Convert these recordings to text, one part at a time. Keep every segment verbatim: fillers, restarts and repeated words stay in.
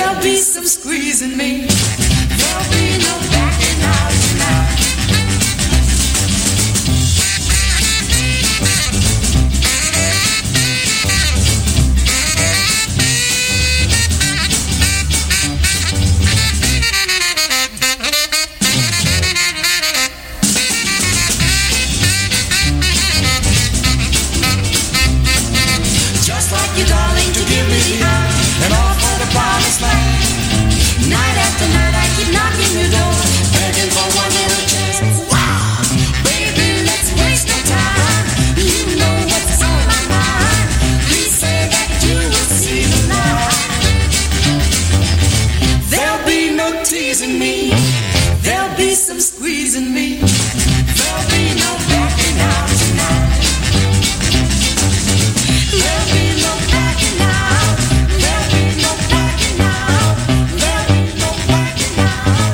There'll be some squeezing me. There'll be no backing out tonight. Just like you, darling, to give me the earth and all for the promised land. Night after night I keep knocking your door, begging for one little chance. Wow, baby, let's waste no time. You know what's on my mind. Please say that you will see the light. There'll be no teasing me. There'll be some squeezing me. There'll be no backing out tonight. There'll be no backing out. There'll be no backing out. There'll be no backing out.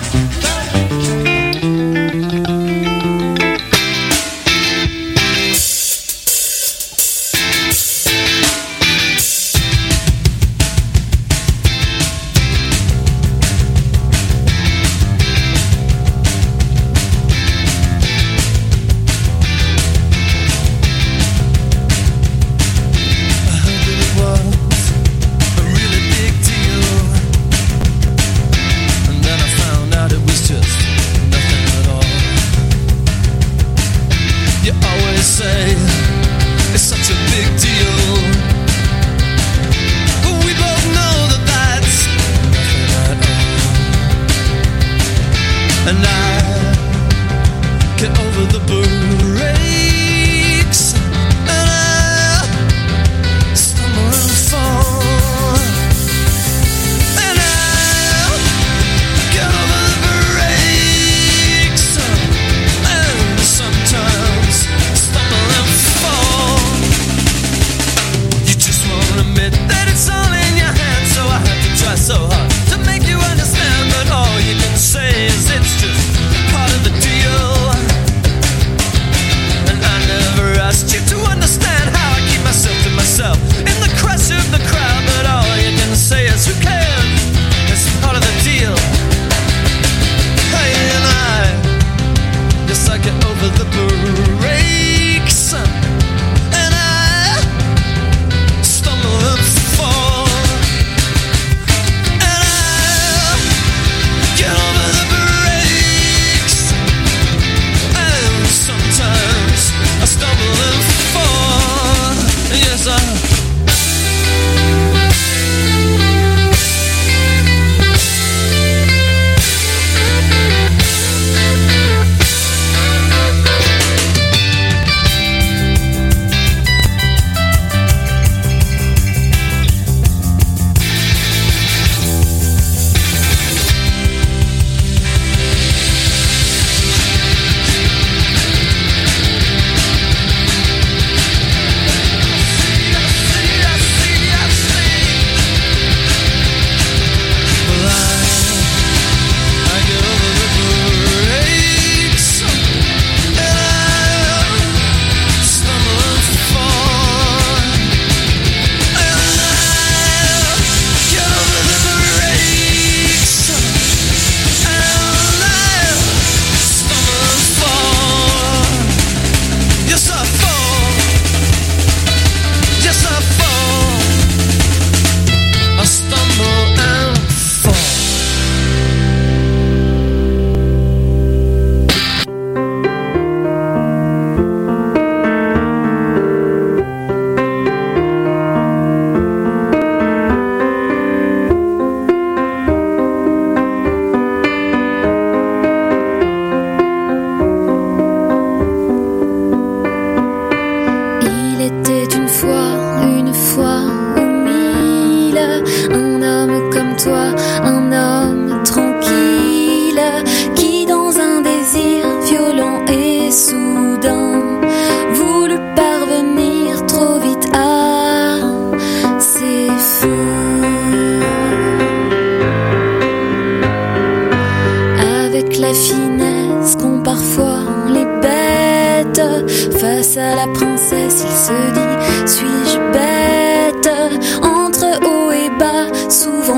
Face à la princesse, il se dit: suis-je bête? Entre haut et bas, souvent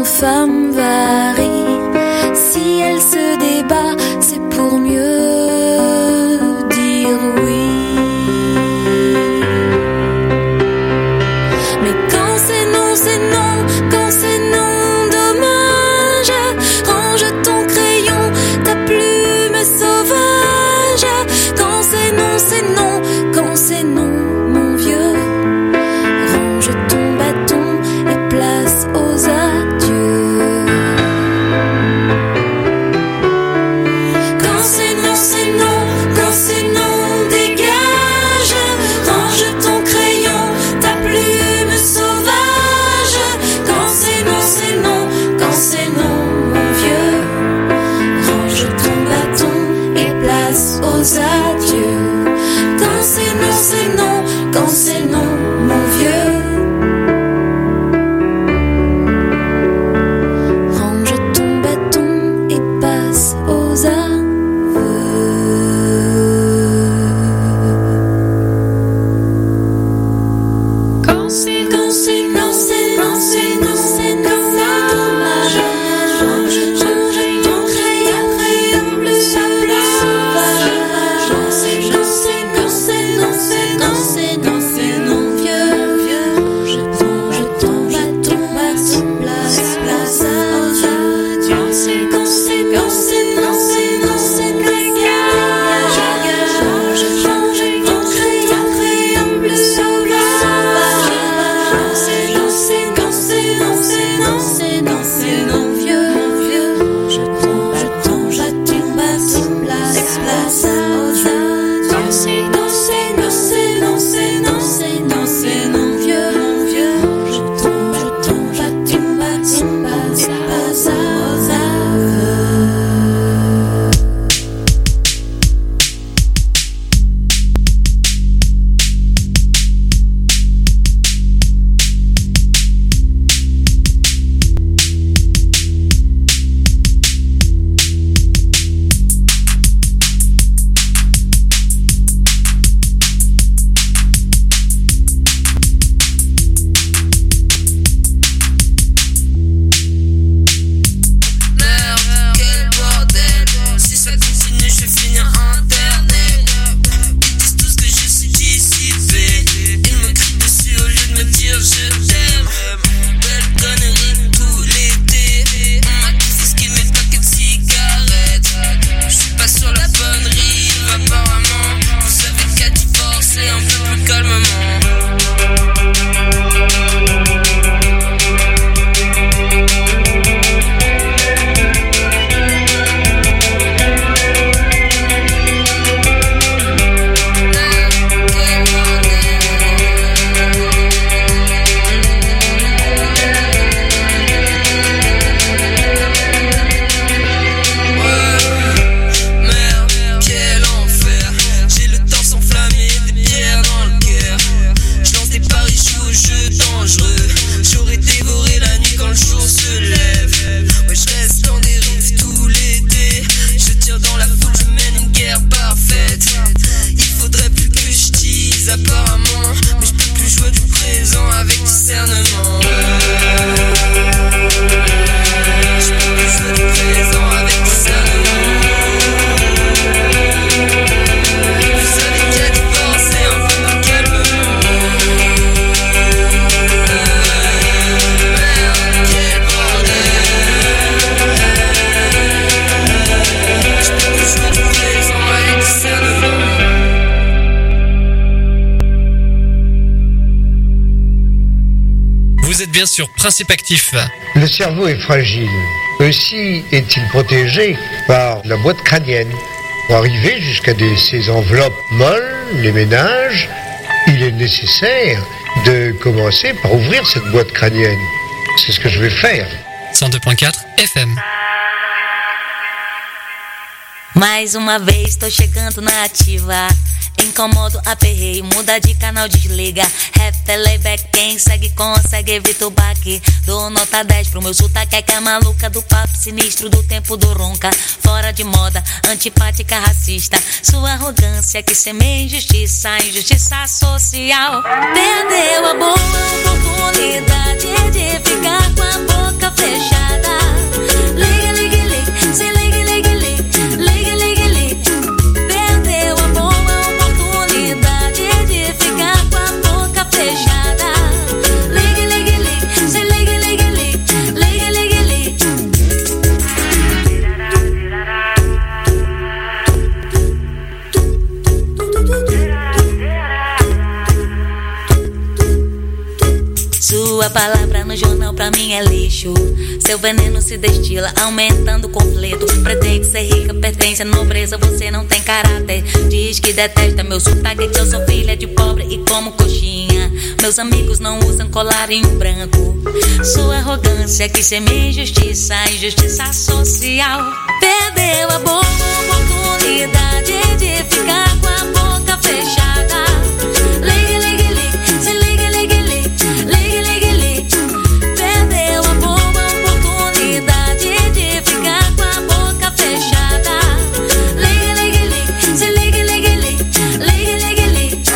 femme varie. Si elle se débat, c'est pour mieux dire oui. Mais quand c'est non, c'est non, quand c'est non, dommage. Range ton crayon, ta plume sauvage. Quand c'est non, c'est non, quand c'est non, mon vieux. Range ton bâton et place aux adieux. Quand c'est non, c'est non, quand c'est non, dégage. Range ton crayon, ta plume sauvage. Quand c'est non, c'est non, quand c'est non, mon vieux. Range ton bâton et place aux adieux. Quand c'est non, c'est non, quand c'est non, mon vieux. Range ton bâton et passe aux aveux. Quand c'est quand c'est non, c'est non, c'est non, c'est non, dommage. Range ton crayon, crayon, crayon bleu sauvage. Quand c'est non, c'est non, c'est non, c'est non, c'est non, c'est non, vieux, vieux. Je tombe, je tombe, je tombe, bâton, place, place aux adieux. Quand c'est quand c'est quand c'est non, c'est non, c'est non, dégage. Range ton crayon, crayon, crayon bleu sauvage. Quand c'est non, c'est quand c'est non, c'est non, c'est non, c'est non, vieux, vieux. Je tombe, je tombe, je tombe, bâton, place, place aux adieux. Quand c'est non, c'est non, c'est non, c'est non, c'est non, c'est non, vieux, vieux. Je tombe, je tombe, je tombe, bâton, place, place aux aveux. Merde, quel bordel. Si ça continue, je vais finir interné. Ils disent tous que je suis dissipé. Ils me crient dessus au lieu de me dire je t'aime. Belle connerie tout l'été. On m'a confisqué mes paquets de cigarettes. Je suis pas sur la bonne rive apparemment. Vous savez qu'à divorcer un peu plus calmement. Merde, quel enfer. J'ai le torse enflammé, des pierres dans le cœur. Je lance des paris, je joue aux jeux dangereux. J'aurais dévoré la nuit quand le jour se lève. Ouais, je reste en dérive tout l'été. Je tire dans la foule, je mène une guerre parfaite. Il faudrait plus que je dise apparemment, mais je peux plus jouer du présent avec discernement. Je peux plus jouer du présent avec discernement. Vous savez qu'à divorcer un peu plus calmement. Merde, quel bordel. Je peux plus jouer du présent avec discernement. Vous êtes bien sûr Principe Actif. Le cerveau est fragile. Aussi est-il protégé par la boîte crânienne. Pour arriver jusqu'à des, ces enveloppes molles, les ménages, il est nécessaire de commencer par ouvrir cette boîte crânienne. C'est ce que je vais faire. cent deux point quatre F M. Mais uma vez tô chegando na ativa. Incomodo, aperreio, muda de canal, desliga. Rap, playback, quem segue consegue, evita o baque. Dou nota dez pro meu sotaque, é que é maluca do papo sinistro do tempo do ronca. Fora de moda, antipática, racista. Sua arrogância que semeia injustiça, injustiça social. Perdeu a boa oportunidade de ficar com a boca fechada. Liga, liga, liga, se liga, liga, liga, liga, liga, liga. Perdeu a boa oportunidade de ficar com a boca fechada. Liga, liga, liga, se liga, liga, liga, liga, liga, liga. Sua palavra no jornal pra mim é lixo. Seu veneno se destila, aumentando o conflito. Pretende ser rica, pertence à nobreza, você não tem caráter. Diz que detesta meu sotaque, que eu sou filha de pobre e como coxinha. Meus amigos não usam colarinho branco. Sua arrogância que semeia injustiça, injustiça social. Perdeu a boa oportunidade de ficar com a boca fechada. Liga, liga, liga, se liga, liga, liga, liga, liga, liga. Perdeu a boa oportunidade de ficar com a boca fechada. Liga, liga, liga, se liga, liga, liga, liga, liga, liga.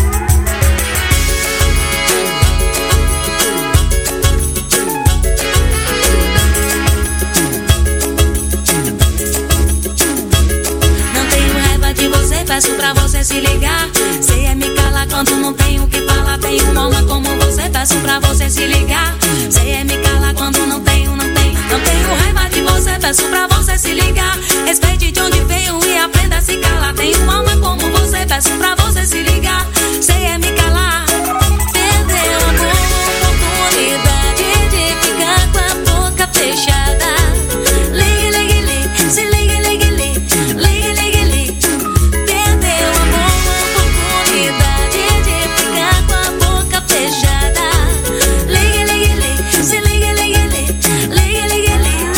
Não tenho raiva de você, peço pra você se ligar. Cê é me calar quando não tenho o que falar. Tenho uma alma como você, peço pra você se ligar. Cê é me calar quando não tenho, não tenho. Não tenho raiva de você, peço pra você se ligar. Respeite de onde veio e aprenda a se calar. Tenho uma alma como você, peço pra você se ligar. Cê é me calar. Perdeu a boa oportunidade de ficar com a boca fechada. Liga, liga, liga, se liga, liga, liga, liga, liga, liga. Perdeu a boa oportunidade de ficar com a boca fechada. Liga, liga, liga, se liga, liga, liga, liga, liga, liga.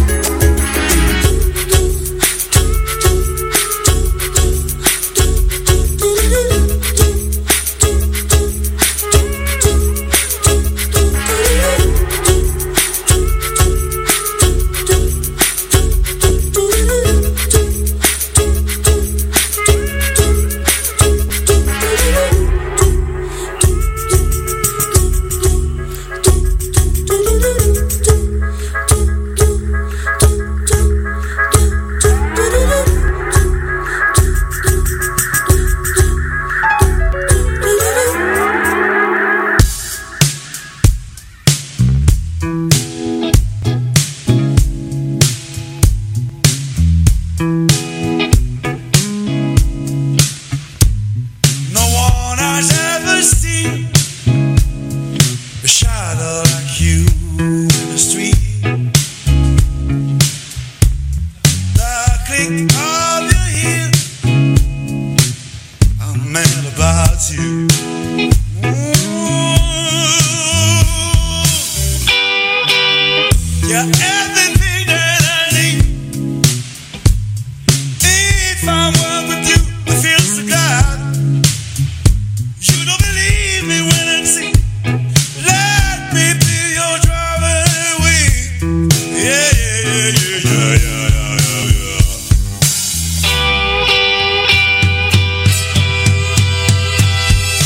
No one has ever seen a shadow like you in the street. The click of your heels, I'm mad about you. Ooh. You're everything that I need. If I were with you, I feel so glad. You don't believe me when I sing. Let me be your driving wheel. Yeah, yeah, yeah, yeah, yeah, yeah, yeah, yeah, yeah.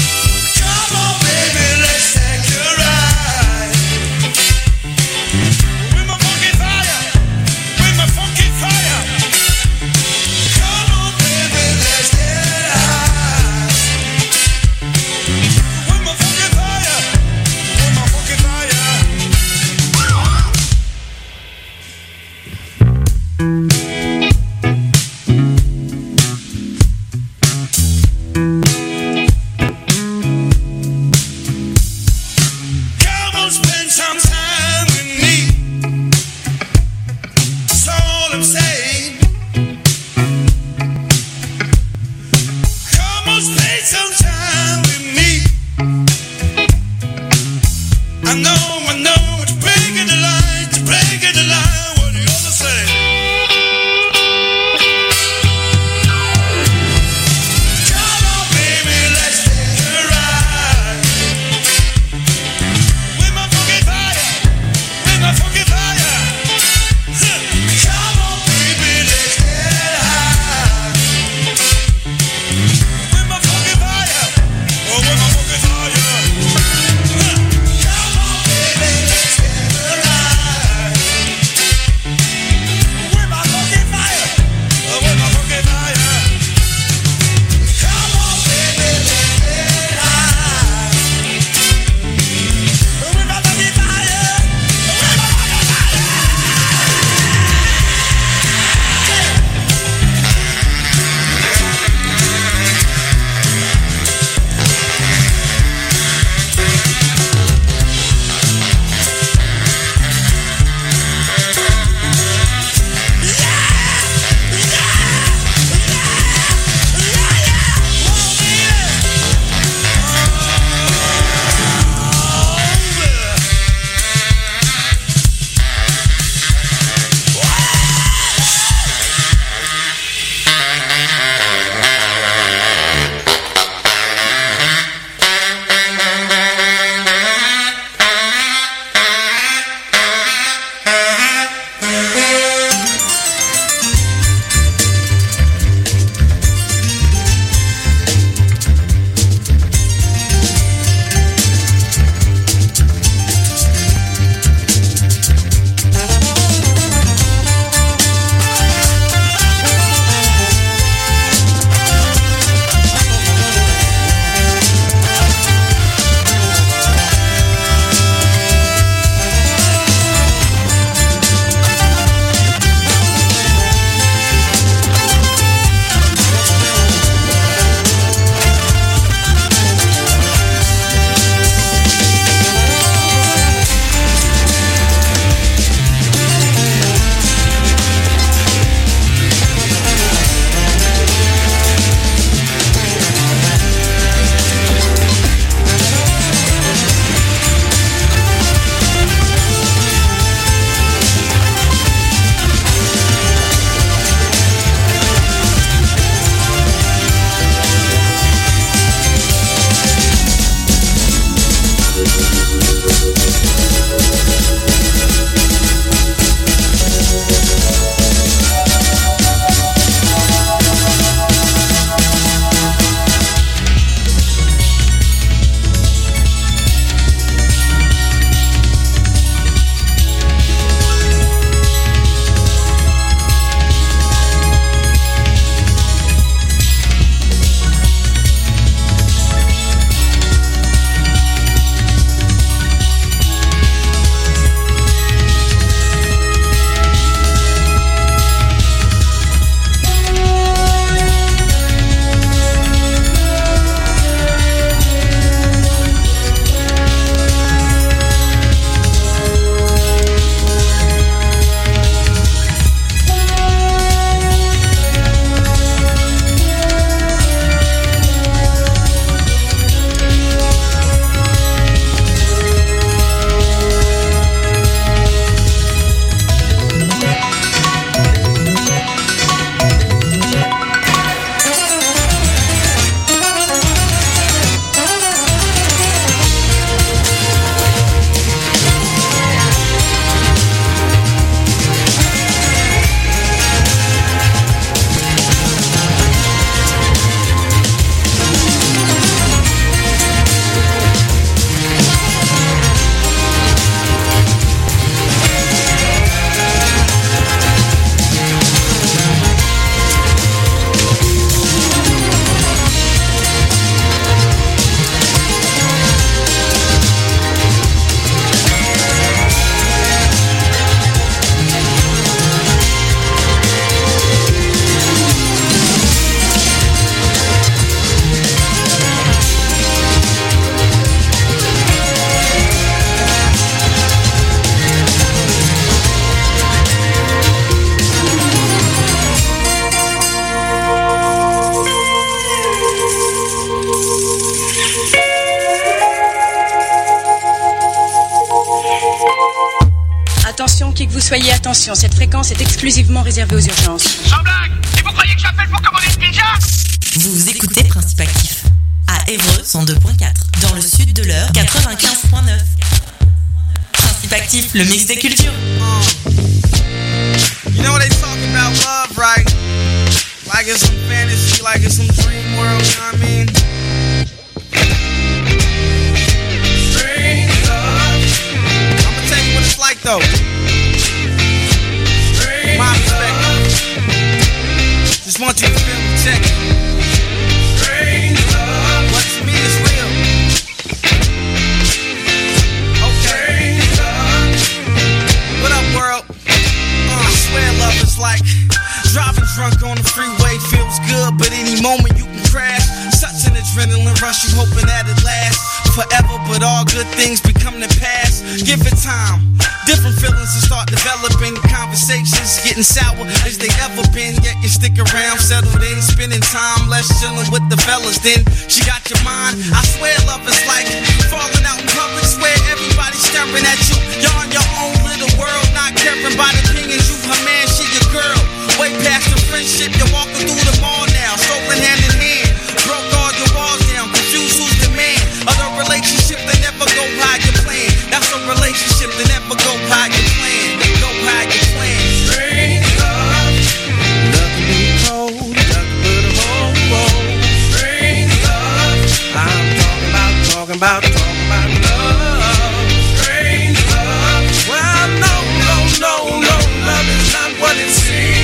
soyez attention, cette fréquence est exclusivement réservée aux urgences. Sans blague! Et vous croyez que j'appelle pour commander une pizza? Vous écoutez Principe Actif à Évreux cent deux point quatre, dans le sud de l'Eure quatre-vingt-quinze point neuf. Principe Actif, le mix des cultures. You know what they talking about love, right? Like it's some fantasy, like it's some dream world, you know what I mean? Dream love. I'ma tell you what it's like though. Dream My perspective. Just want you to feel me, check it. Dream love. What to me is real. Okay. Dream love. What up, world? Uh, I swear love is like driving drunk on the freeway feels good, but any moment you can crash. Such an adrenaline rush, you hoping that it lasts forever, but all good things become the past. Give it time, different feelings will start developing. Conversations getting sour as they ever been, yet you stick around, settled in, spending time less chilling with the fellas. Then she got your mind. I swear love is like falling out in public, swear everybody's staring at you. You're in your own little world, not caring by the opinions. You her man, she your girl. Way past the friendship, you're walking through the mall now, strolling hand in hand. Broke all your walls down, confused who's the man. Other relationship that never go how you plan. That's a relationship that never go how you plan. Go how you plan. Dream love, nothing be cold, nothing but a whole world. Dream love, I'm talking about, talking about, talking about love. Dream love, well no, no, no, no, love is not what it seems.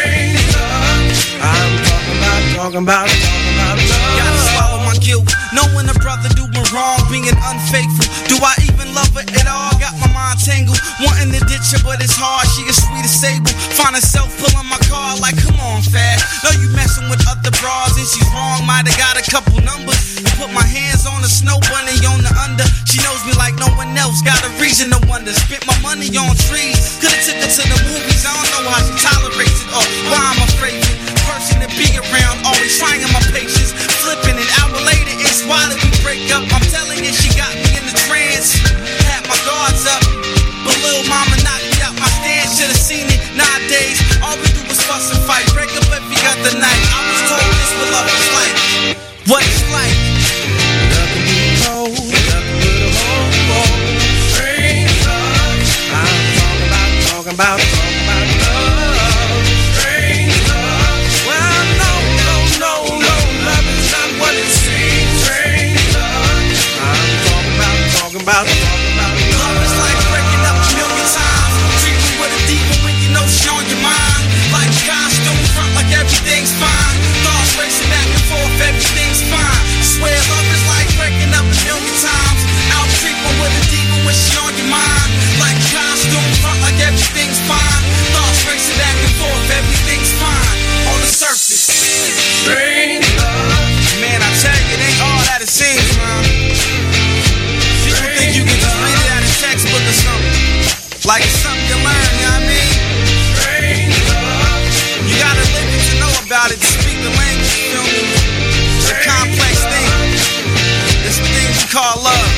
I'm talking about, talking about, talking about love. Gotta swallow my guilt, knowing a brother do me wrong, being unfaithful. Do I even love her at all? Got my mind tangled, wanting to ditch her, but it's hard. She is sweet as sable. Find herself pulling my car like, come on, fast. Know you messing with other bras and she's wrong. Might have got a couple numbers. And put my hands on the snow bunny on the under. She knows me like no one else. Got a reason to wonder. Spent my money on trees. Could've took her to the movies. I don't know how she tolerates it or why I'm afraid of it. Person to be around, always trying my patience. Flipping an hour later, it's why did we break up? I'm telling you, she got me in the trance. Had my guards up, but little mama knocked me out my stance. Should've seen it. Nowadays, all we do is fuss and fight. Break up every other night. I was told this what love is like. What it's like. Nothing be cold, nothing but a whole world. Dream love. I'm talking about, talking about, talking about love. Dream love. Well, no, no, no, no, love is not what it seems. Dream love. I'm talking about, talking about, talking about love. Is like breaking up a million times. Treat me with a demon when you know she on your mind. Like a costume front, like everything's fine. Thoughts racing back and forth, everything's fine. Swear love is like breaking up a million times. Out creeping with a demon when she on your mind. Like a costume front, like everything's fine. Thoughts racing back and forth, everything's fine. On the surface, dream love. Man, I tell you, it ain't all that it seems, man. People think you can just read it out of textbook or something. Like it's something you learn, you know what I mean? Dream love. You gotta live it to know about it, to speak the language, you feel me? It's a complex thing. It's a thing we call love.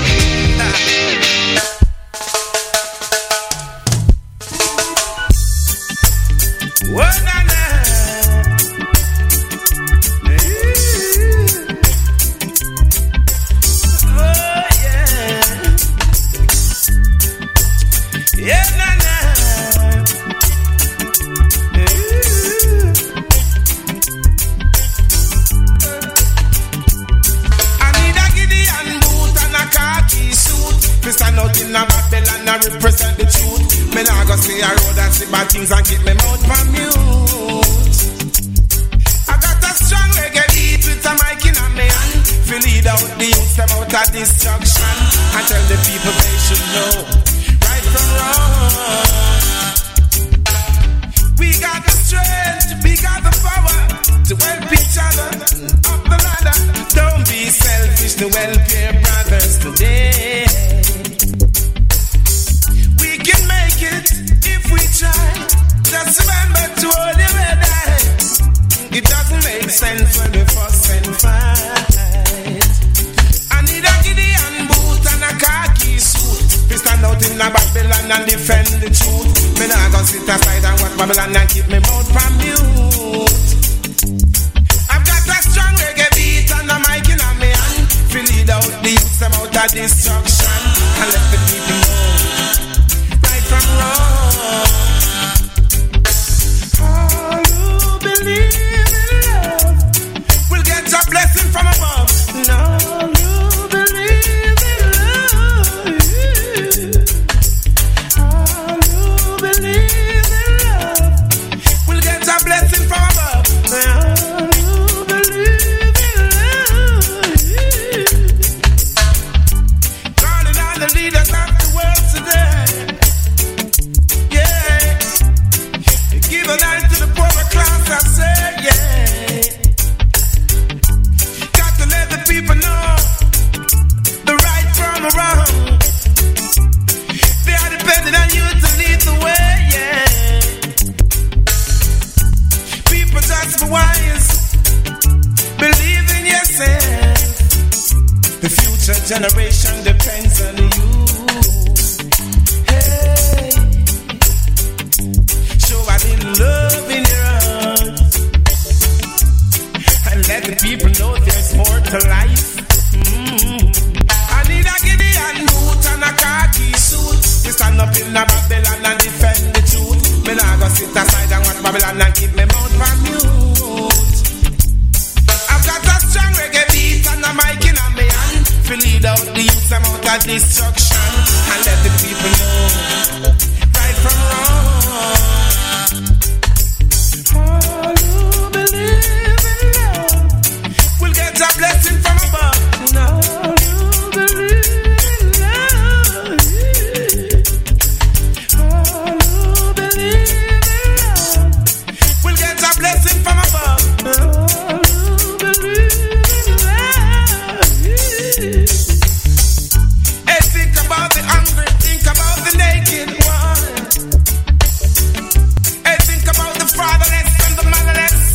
What na na? Oh yeah, yeah na na. I need a Gideon boot and a khaki suit. Me stand out in a Babylon and represent the truth. Me nah go stay a road and see bad things and keep me mouth from mute. I got a strong reggae beat with a mic in a me hand. Fi lead out the youths them out of destruction and tell the people they should know right from wrong. We got the strength, we got the power to help each other up the ladder. Don't be selfish to help your brothers today. We can make it if we try. Just remember to hold your head high. It doesn't make sense when we fuss and fight. I need a Gideon boot and a khaki suit. We stand out in a Babylon and defend the truth. Me Babylon and keep me mouth from mute. I've got a strong reggae beat and a mic in my hand. To lead out the youths them out of destruction and let the people know right from wrong. All who believe in love will get a blessing from above. And all who believe in love, all who believe in love will get a blessing from above. All who believe in love, calling on the leaders of the world today. Yeah, give a life to the poor class, I say, yeah. Got to let the people know the right from the wrong. They are depending on you to lead the way, yeah. People just be wise, believe in yourself. The future generation depends on you. Hey, show I didn't love in your heart and let the people know there's more to life. Mm-hmm. I need a Gideon boot and a khaki suit to stand up in a Babylon and defend the truth. Me nah go sit aside and watch Babylon and keep me mouth from mute. I've got a strong reggae beat and a mic in my hand to lead out the youths them out of destruction and let the people know right from wrong. All who believe in love will get a blessing from above. And all who believe in love, all who believe in love will get a blessing from above. All who believe in love. Hey, think about the hungry, think about the naked one. Hey, think about the fatherless and the motherless.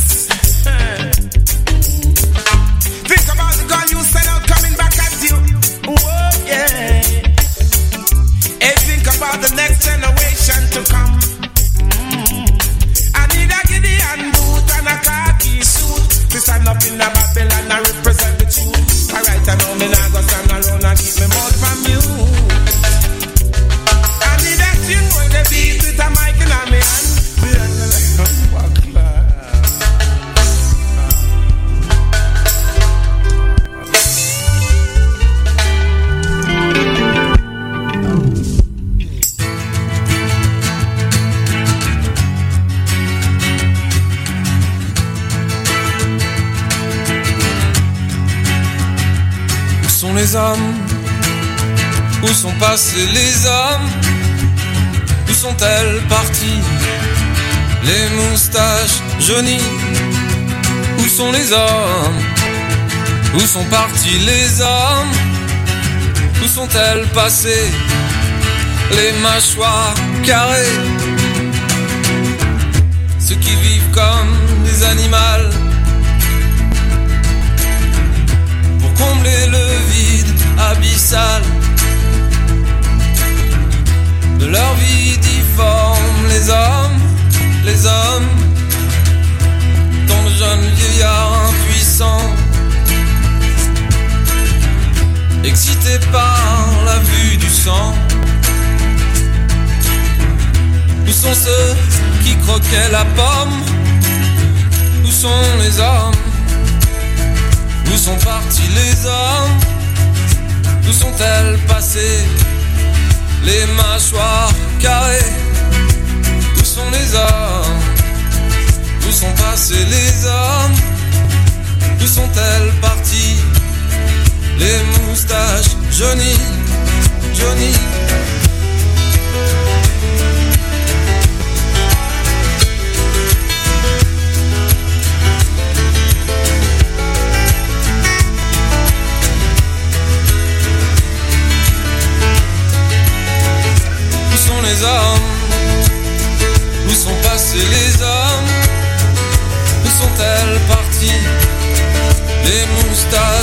Think about the gun you sent out coming back at you. Whoa, yeah. Hey, think about the next generation to come. Mm. I need a Gideon boot and a khaki suit to stand up in a Babylon and represent the truth. Alright, I know me now go stand alone and keep me mouth from you. I need a tune where the beat with a mic in my hand. Où sont les hommes? Où sont passés les hommes? Où sont-elles parties? Les moustaches jaunies. Où sont les hommes? Où sont partis les hommes? Où sont-elles passées? Les mâchoires carrées. Ceux qui vivent comme des animaux pour combler le vide abyssal de leur vie difforme. Les hommes, les hommes, tant de jeunes vieillards impuissants, excités par la vue du sang. Où sont ceux qui croquaient la pomme? Où sont les hommes? Où sont partis les hommes? Où sont-elles passées? Les mâchoires carrées. Où sont les hommes? Où sont passés les hommes? Où sont-elles parties? Les moustaches jaunies, jaunies. Les hommes, où sont passés les hommes? Où sont-elles parties? Les moustaches